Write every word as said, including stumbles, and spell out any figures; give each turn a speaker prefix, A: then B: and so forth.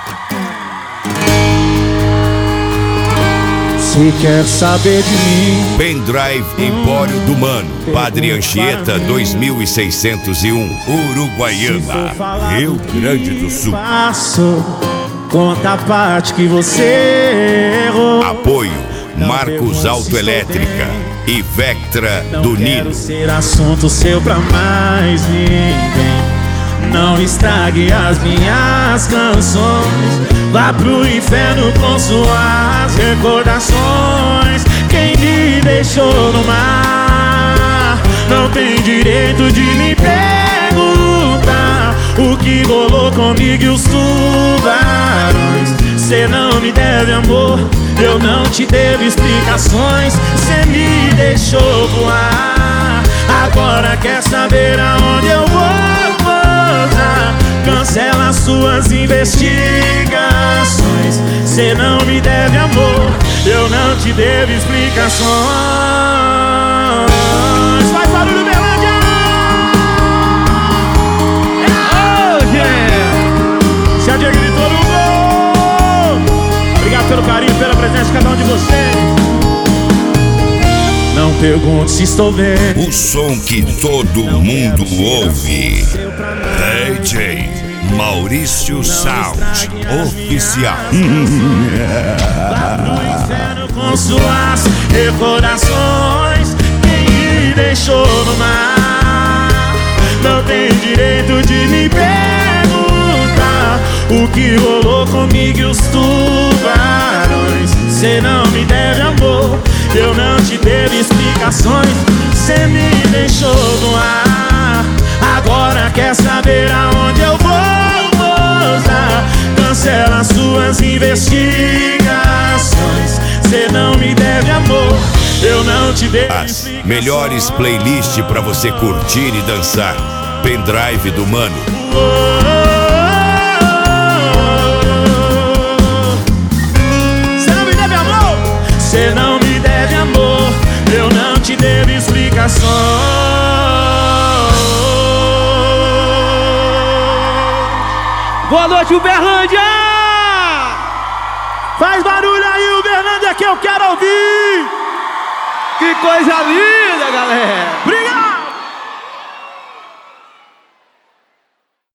A: Se quer saber de mim,
B: Pendrive Empório do Mano, Padre Anchieta dois mil seiscentos e um, Uruguaiana, Rio Grande do Sul.
A: Faço, conta a parte que você errou.
B: Apoio Marcos Autoelétrica e Vectra do Nino.
A: Não quero ser assunto seu pra mais ninguém. Não estrague as minhas canções. Vá pro inferno com suas recordações. Quem me deixou no mar não tem direito de me perguntar o que rolou comigo e os tubarões. Cê não me deve amor, eu não te devo explicações. Cê me deixou voar, agora quer saber aonde eu vou pousar. Cancela suas investigações. Cê não me deve amor, eu não te devo explicações. Faz barulho, Berlândia! Oh, yeah! Se a Dia gritou no gol. Obrigado pelo carinho, pela presença de cada um de vocês. Não pergunte se estou bem.
B: O som que todo mundo ouve. D J Maurício Sound Oficial.
A: Vá pro inferno com suas recordações. Quem me deixou no mar não tem direito de me perguntar o que rolou comigo e os tubarões. Cê não me deve amor, eu não te devo explicações. Cê me deixou no ar, agora quer saber aonde eu vou pousar. Cancela suas investigações. Cê não me deve amor, eu não te devo
B: As
A: explicações.
B: melhores playlists pra você curtir e dançar. Pendrive do Mano.
A: Cê não me deve amor, cê não me deve amor, eu não te devo explicações.
C: Boa noite, Uberlândia!
A: Faz barulho aí, Uberlândia, que eu quero ouvir!
C: Que coisa linda, galera!
A: Obrigado!